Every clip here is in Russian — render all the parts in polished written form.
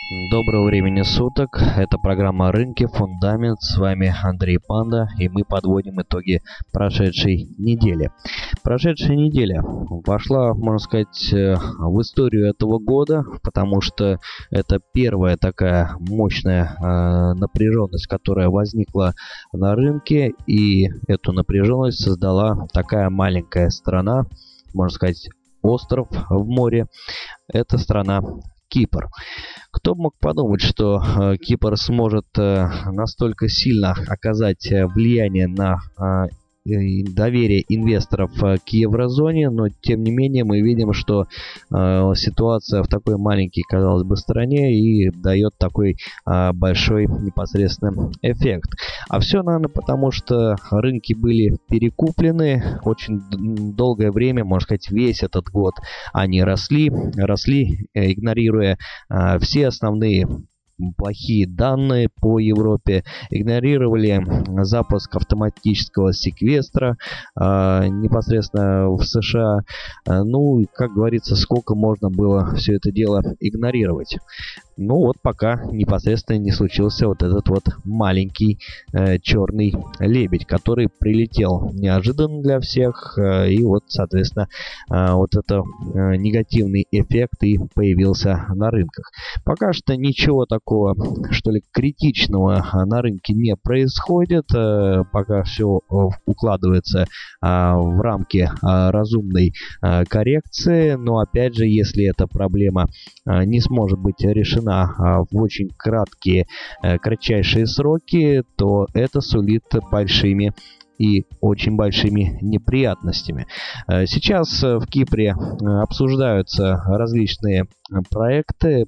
Доброго времени суток. Это программа «Рынки. Фундамент». С вами Андрей Панда, и мы подводим итоги прошедшей недели. Прошедшая неделя вошла, можно сказать, в историю этого года, потому что это первая такая мощная напряженность, которая возникла на рынке, и эту напряженность создала такая маленькая страна, можно сказать, остров в море. Это страна Кипр. Кто бы мог подумать, что Кипр сможет настолько сильно оказать влияние на доверие инвесторов к еврозоне, но тем не менее мы видим, что ситуация в такой маленькой, казалось бы, стране и дает такой большой непосредственно эффект. А все, наверное, потому что рынки были перекуплены очень долгое время, можно сказать, весь этот год они росли, игнорируя все основные плохие данные по Европе, игнорировали запуск автоматического секвестра непосредственно в США. Ну, как говорится, сколько можно было все это дело игнорировать. Ну вот пока непосредственно не случился вот этот вот маленький черный лебедь, который прилетел неожиданно для всех, и вот, соответственно, вот это негативный эффект и появился на рынках. Пока что ничего такого, что ли, критичного на рынке не происходит, пока все укладывается в рамки разумной коррекции, но опять же, если эта проблема не сможет быть решена в очень кратчайшие сроки, то это сулит большими и очень большими неприятностями. Сейчас в Кипре обсуждаются различные проекты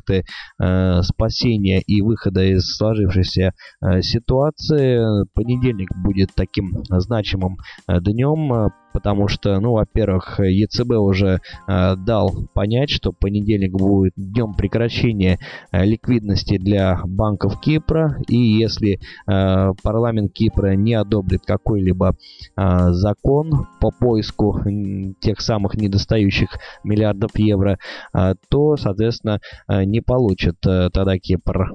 спасения и выхода из сложившейся ситуации. Понедельник будет таким значимым днем, потому что, ну, во-первых, ЕЦБ уже дал понять, что понедельник будет днем прекращения ликвидности для банков Кипра, и если парламент Кипра не одобрит какой-либо закон по поиску тех самых недостающих миллиардов евро, то, соответственно, не получит тогда Кипр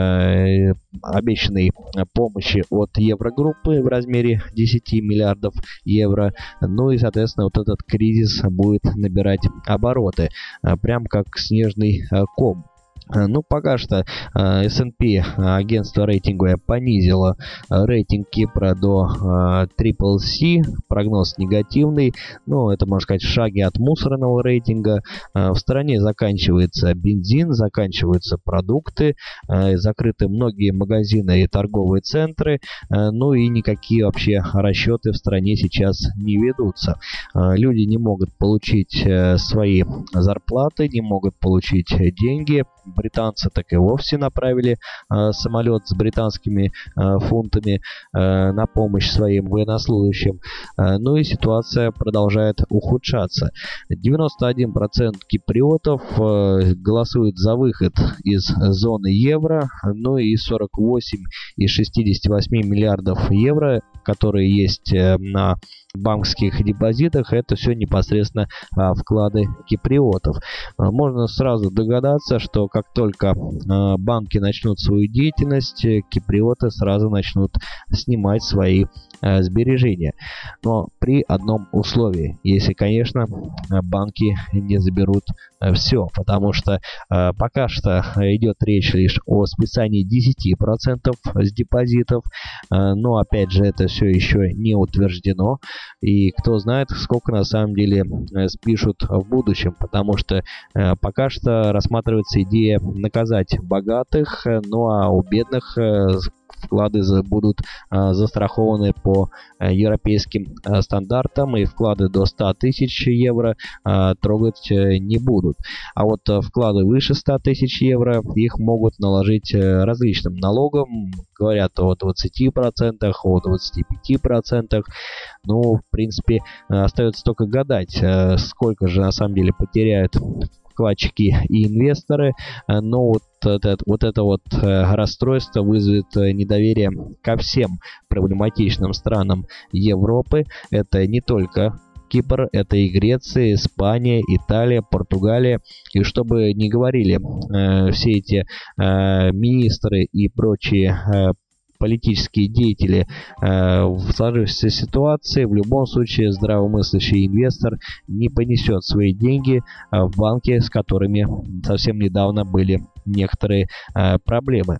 обещанной помощи от Еврогруппы в размере 10 миллиардов евро. Ну и, соответственно, вот этот кризис будет набирать обороты, прям как снежный ком. Ну, пока что S&P, агентство рейтинговое, понизило рейтинг Кипра до CCC, прогноз негативный. Ну, это, можно сказать, в шаге от мусорного рейтинга. В стране заканчивается бензин, заканчиваются продукты, закрыты многие магазины и торговые центры. Ну и никакие вообще расчеты в стране сейчас не ведутся. Люди не могут получить свои зарплаты, не могут получить деньги. Британцы так и вовсе направили самолет с британскими фунтами на помощь своим военнослужащим. Ну и ситуация продолжает ухудшаться. 91% киприотов голосуют за выход из зоны евро, ну и 48 из 68 миллиардов евро, которые есть на банковских депозитах, это все непосредственно вклады киприотов. Можно сразу догадаться, что как только банки начнут свою деятельность, киприоты сразу начнут снимать свои сбережения. Но при одном условии, если, конечно, банки не заберут все, потому что пока что идет речь лишь о списании 10% с депозитов, но опять же это все еще не утверждено, и кто знает, сколько на самом деле спишут в будущем, потому что пока что рассматривается идея наказать богатых, ну а у бедных вклады будут застрахованы по европейским стандартам, и вклады до 100 тысяч евро трогать не будут. А вот вклады выше 100 тысяч евро, их могут наложить различным налогом, говорят о 20%, о 25%. Ну, в принципе, остается только гадать, сколько же на самом деле потеряют вкладчики и инвесторы, но вот это расстройство вызовет недоверие ко всем проблематичным странам Европы. Это не только Кипр — это и Греция, Испания, Италия, Португалия. И чтобы не говорили все эти министры и прочие политические деятели в сложившейся ситуации, в любом случае здравомыслящий инвестор не понесет свои деньги в банки, с которыми совсем недавно были некоторые проблемы.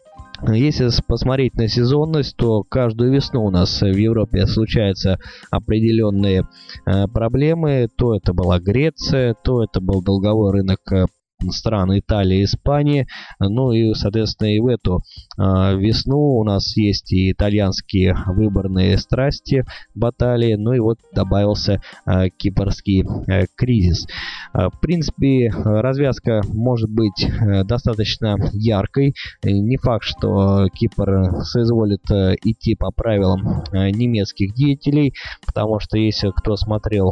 Если посмотреть на сезонность, то каждую весну у нас в Европе случаются определенные проблемы. То это была Греция, то это был долговой рынок стран Италии, Испании. Ну и, соответственно, и в эту весну у нас есть и итальянские выборные страсти, баталии. Ну и вот добавился кипрский кризис. В принципе, развязка может быть достаточно яркой. Не факт, что Кипр соизволит идти по правилам немецких деятелей, потому что если кто смотрел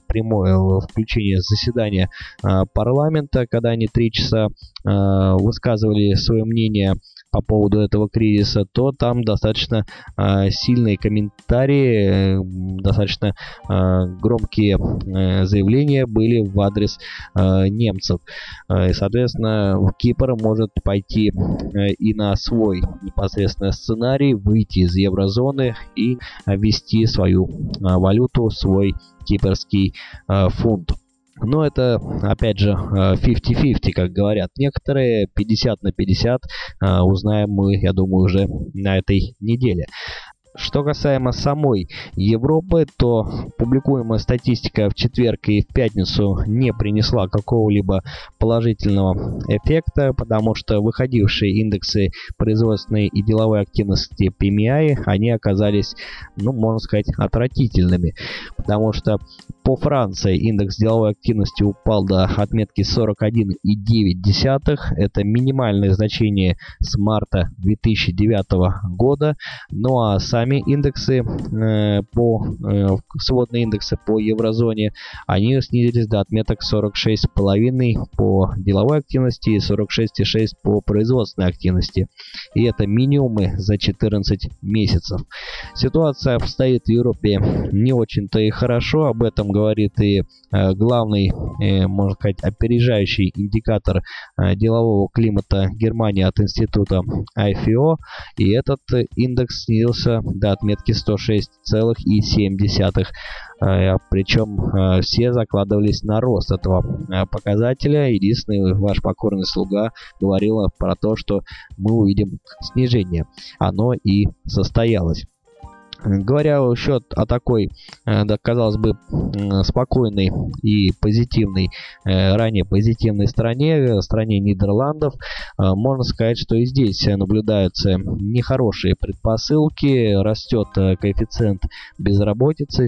прямое включение заседания парламента, когда они 3 часа высказывали свое мнение по поводу этого кризиса, то там достаточно сильные комментарии, достаточно громкие заявления были в адрес немцев. И, соответственно, Кипр может пойти и на свой непосредственно сценарий, выйти из еврозоны и ввести свою валюту, свой кипрский фунт. Но это, опять же, 50-50, как говорят некоторые, 50 на 50, узнаем мы, я думаю, уже на этой неделе. Что касаемо самой Европы, то публикуемая статистика в четверг и в пятницу не принесла какого-либо положительного эффекта, потому что выходившие индексы производственной и деловой активности PMI, они оказались, ну, можно сказать, отвратительными, потому что по Франции индекс деловой активности упал до отметки 41,9. Это минимальное значение с марта 2009 года. Ну а сами индексы, сводные индексы по еврозоне, они снизились до отметок 46,5 по деловой активности и 46,6 по производственной активности. И это минимумы за 14 месяцев. Ситуация обстоит в Европе не очень-то и хорошо. Об этом говорит и главный, можно сказать, опережающий индикатор делового климата Германии от института IFO. И этот индекс снизился до отметки 106,7. Причем все закладывались на рост этого показателя. Единственный ваш покорный слуга говорил про то, что мы увидим снижение. Оно и состоялось. Говоря еще о такой, да, казалось бы, спокойной и позитивной, ранее позитивной стране Нидерландов, можно сказать, что и здесь наблюдаются нехорошие предпосылки. Растет коэффициент безработицы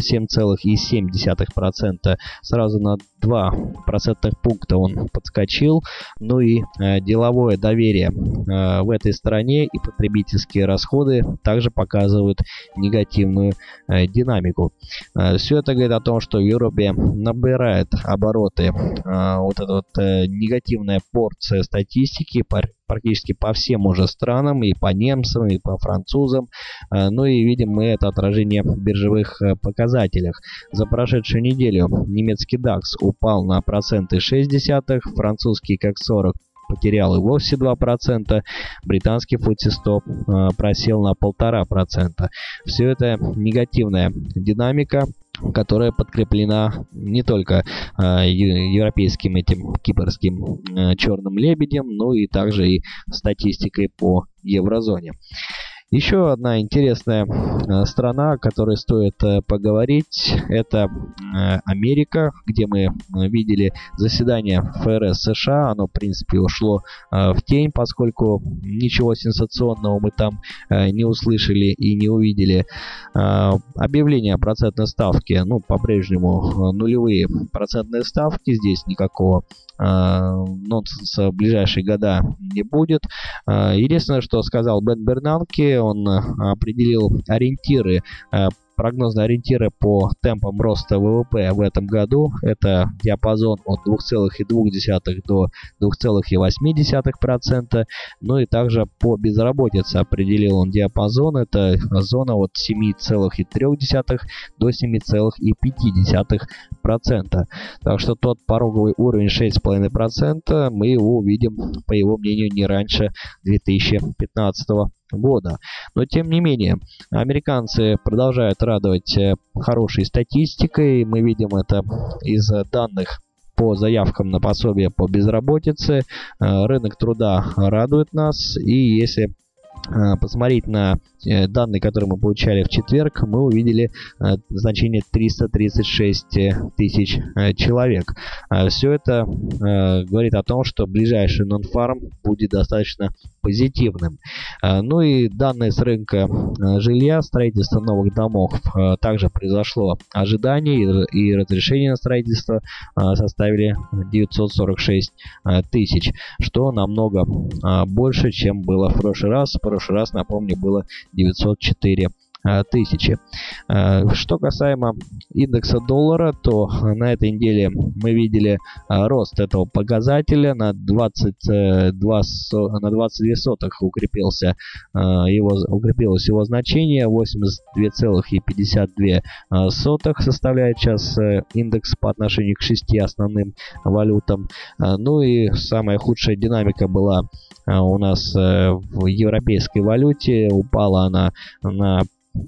7,7%, сразу на 2 процентных пункта он подскочил. Ну и деловое доверие в этой стране и потребительские расходы также показывают негативную динамику. Все это говорит о том, что в Европе набирает обороты вот эта вот негативная порция статистики практически по всем уже странам, и по немцам, и по французам. Ну и видим мы это отражение в биржевых показателях. За прошедшую неделю немецкий DAX упал на 0,6%, французский CAC 40 потерял и вовсе 2%, британский FTSE 100 просел на 1,5%. Все это негативная динамика, которая подкреплена не только европейским этим кипрским черным лебедем, но и также и статистикой по еврозоне. Еще одна интересная страна, о которой стоит поговорить, это Америка, где мы видели заседание ФРС США. Оно, в принципе, ушло в тень, поскольку ничего сенсационного мы там не услышали и не увидели. Объявление о процентной ставке, ну, по-прежнему нулевые процентные ставки, здесь никакого нонсенса в ближайшие года не будет. Единственное, что сказал Бен Бернанке, он определил ориентиры прогнозные ориентиры по темпам роста ВВП в этом году — это диапазон от 2,2 до 2,8%. Ну и также по безработице определил он диапазон. Это зона от 7,3 до 7,5%. Так что тот пороговый уровень 6,5% мы его увидим, по его мнению, не раньше 2015 года. Но тем не менее, американцы продолжают радовать хорошей статистикой. Мы видим это из данных по заявкам на пособие по безработице. Рынок труда радует нас, и если посмотреть на данные, которые мы получали в четверг, мы увидели значение 336 тысяч человек. Все это говорит о том, что ближайший нон-фарм будет достаточно позитивным. Ну и данные с рынка жилья, строительство новых домов также произошло ожидание, и разрешения на строительство составили 946 тысяч, что намного больше, чем было в прошлый раз. В прошлый раз, напомню, было 904 тысячи. Что касаемо индекса доллара, то на этой неделе мы видели рост этого показателя на 22 сотых укрепилось его значение. 82,52 составляет сейчас индекс по отношению к 6 основным валютам. Ну и самая худшая динамика была у нас в европейской валюте. Упала она на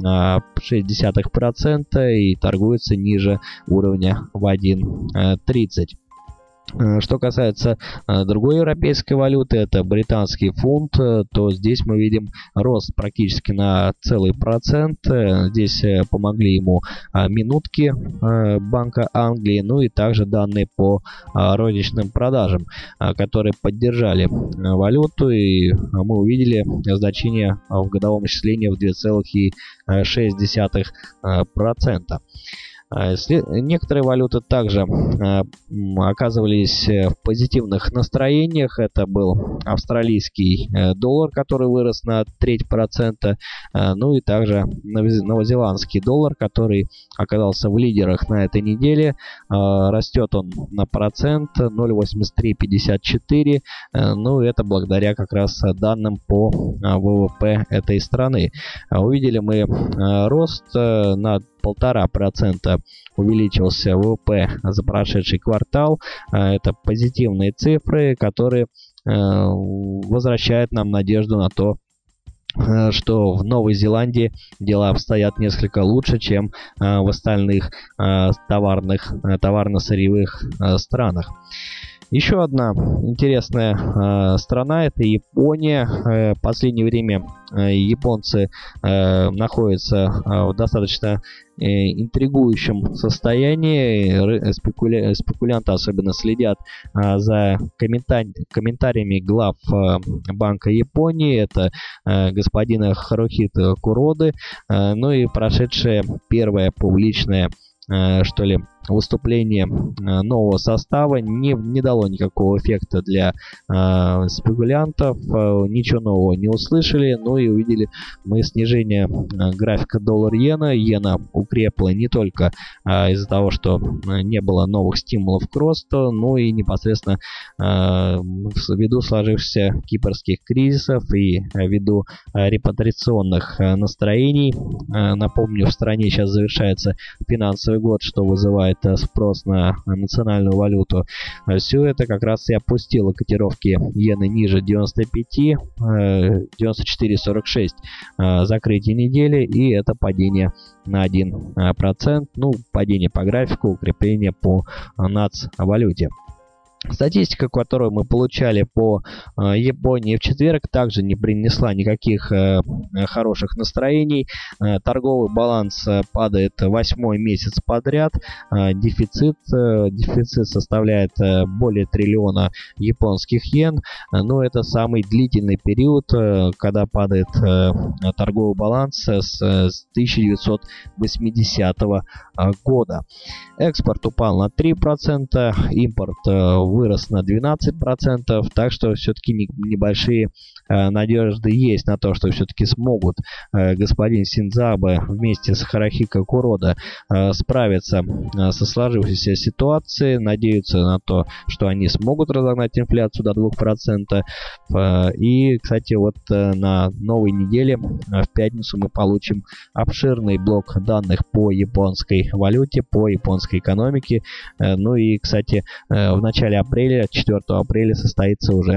0,6% и торгуется ниже уровня в 1,30. Что касается другой европейской валюты, это британский фунт, то здесь мы видим рост практически на целый процент. Здесь помогли ему минутки Банка Англии, ну и также данные по розничным продажам, которые поддержали валюту, и мы увидели значение в годовом исчислении в 2,6%. Некоторые валюты также оказывались в позитивных настроениях. Это был австралийский доллар, который вырос на 0,3%. Ну и также новозеландский доллар, который оказался в лидерах на этой неделе. Растет он на процент 0,8354. Ну это благодаря как раз данным по ВВП этой страны. Увидели мы рост на 1,5% увеличился ВВП за прошедший квартал. Это позитивные цифры, которые возвращают нам надежду на то, что в Новой Зеландии дела обстоят несколько лучше, чем в остальных товарно-сырьевых странах. Еще одна интересная страна — это Япония. В последнее время японцы находятся в достаточно интригующем состоянии. Спекулянты особенно следят за комментариями глав Банка Японии. Это господина Харухито Куроды. Ну и прошедшее первое публичное выступление нового состава не дало никакого эффекта для спекулянтов. Ничего нового не услышали. Ну и увидели мы снижение графика доллар-иена. Иена укрепла не только из-за того, что не было новых стимулов к росту, но и непосредственно ввиду сложившихся кипрских кризисов и ввиду репатриационных настроений. Напомню, в стране сейчас завершается финансовый год, что вызывает спрос на национальную валюту. Все это как раз и опустило котировки иены ниже 95, 94.46 закрытие недели, и это падение на 1%. Ну, падение по графику, укрепление по нацвалюте. Статистика, которую мы получали по Японии в четверг, также не принесла никаких хороших настроений. Торговый баланс падает 8-й месяц подряд. Дефицит составляет более триллиона японских йен. Но это самый длительный период, когда падает торговый баланс с 1980 года. Экспорт упал на 3%, импорт вырос на 12%, так что все-таки небольшие надежды есть на то, что все-таки смогут господин Синдзо Абе вместе с Харухико Куродо справиться со сложившейся ситуацией, надеются на то, что они смогут разогнать инфляцию до 2%. И, кстати, вот на новой неделе в пятницу мы получим обширный блок данных по японской валюте, по японской экономике. Ну и, кстати, в начале апреля, 4 апреля, состоится уже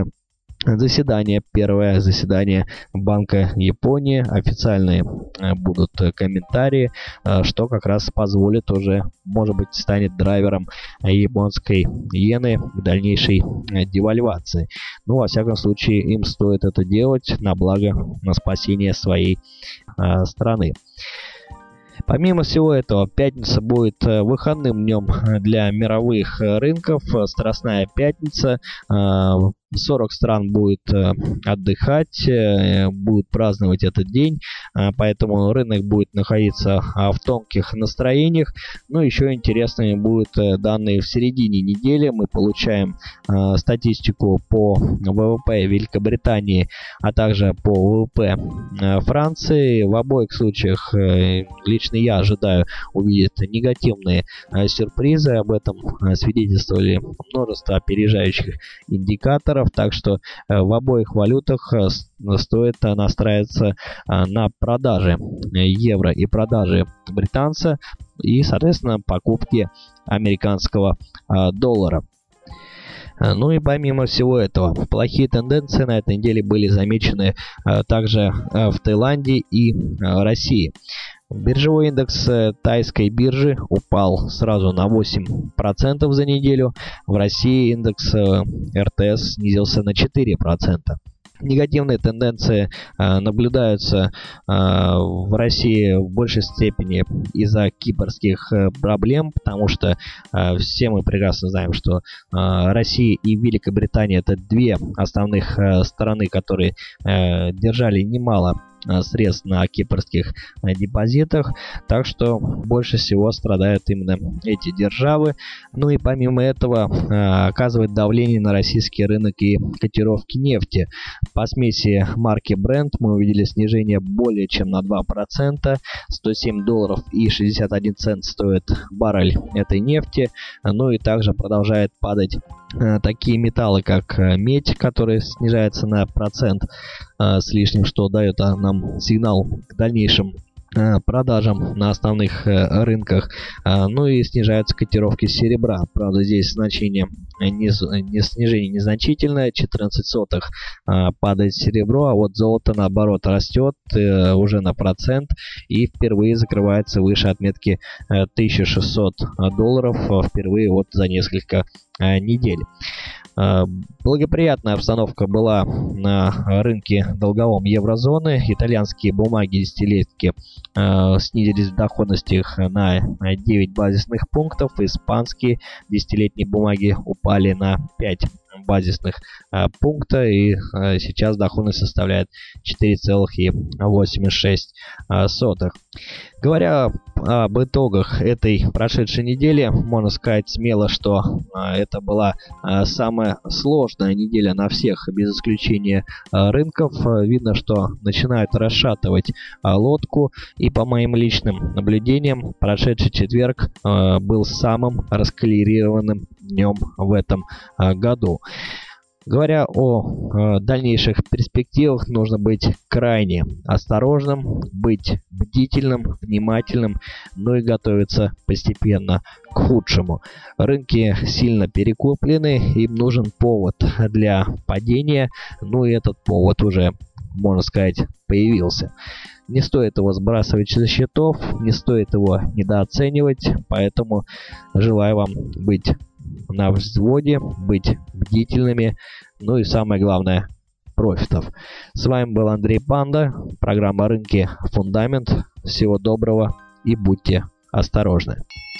первое заседание Банка Японии. Официальные будут комментарии, что как раз позволит уже, может быть, станет драйвером японской иены к дальнейшей девальвации. Ну, во всяком случае, им стоит это делать на благо, на спасение своей страны. Помимо всего этого, пятница будет выходным днем для мировых рынков, Страстная пятница. 40 стран будет отдыхать, будут праздновать этот день, поэтому рынок будет находиться в тонких настроениях. Но еще интересными будут данные в середине недели. Мы получаем статистику по ВВП Великобритании, а также по ВВП Франции. В обоих случаях лично я ожидаю увидеть негативные сюрпризы. Об этом свидетельствовали множество опережающих индикаторов. Так что в обоих валютах стоит настраиваться на продажи евро и продажи британца и, соответственно, покупки американского доллара. Ну и помимо всего этого, плохие тенденции на этой неделе были замечены также в Таиланде и России. Биржевой индекс тайской биржи упал сразу на 8% за неделю. В России индекс РТС снизился на 4%. Негативные тенденции наблюдаются в России в большей степени из-за кипрских проблем, потому что все мы прекрасно знаем, что Россия и Великобритания — это две основных страны, которые держали немало средств на кипрских депозитах, так что больше всего страдают именно эти державы. Ну и помимо этого оказывает давление на российский рынок и котировки нефти. По смеси марки Brent мы увидели снижение более чем на 2%, $107.61 стоит баррель этой нефти. Ну и также продолжает падать такие металлы, как медь, который снижается на процент с лишним, что дает нам сигнал к дальнейшим продажам на основных рынках. Ну и снижаются котировки серебра. Правда, здесь значение снижение незначительное, 14 сотых падает серебро, а вот золото наоборот растет уже на процент и впервые закрывается выше отметки $1600 впервые вот за несколько недель. Благоприятная обстановка была на рынке долговом еврозоны. Итальянские бумаги десятилетки снизились в доходностях на 9 базисных пунктов. Испанские десятилетние бумаги упали на 5 базисных пункта, и сейчас доходность составляет 4,86. Говоря об итогах этой прошедшей недели, можно сказать смело, что это была самая сложная неделя на всех, без исключения рынков. Видно, что начинают расшатывать лодку, и по моим личным наблюдениям, прошедший четверг был самым раскалибрированным днем в этом году. Говоря о дальнейших перспективах, нужно быть крайне осторожным, быть бдительным, внимательным, но и готовиться постепенно к худшему. Рынки сильно перекуплены, им нужен повод для падения, ну и этот повод уже, можно сказать, появился. Не стоит его сбрасывать со счетов, не стоит его недооценивать, поэтому желаю вам быть на взводе, быть бдительными, ну и самое главное, профитов. С вами был Андрей Панда, программа «Рынки. Фундамент». Всего доброго и будьте осторожны.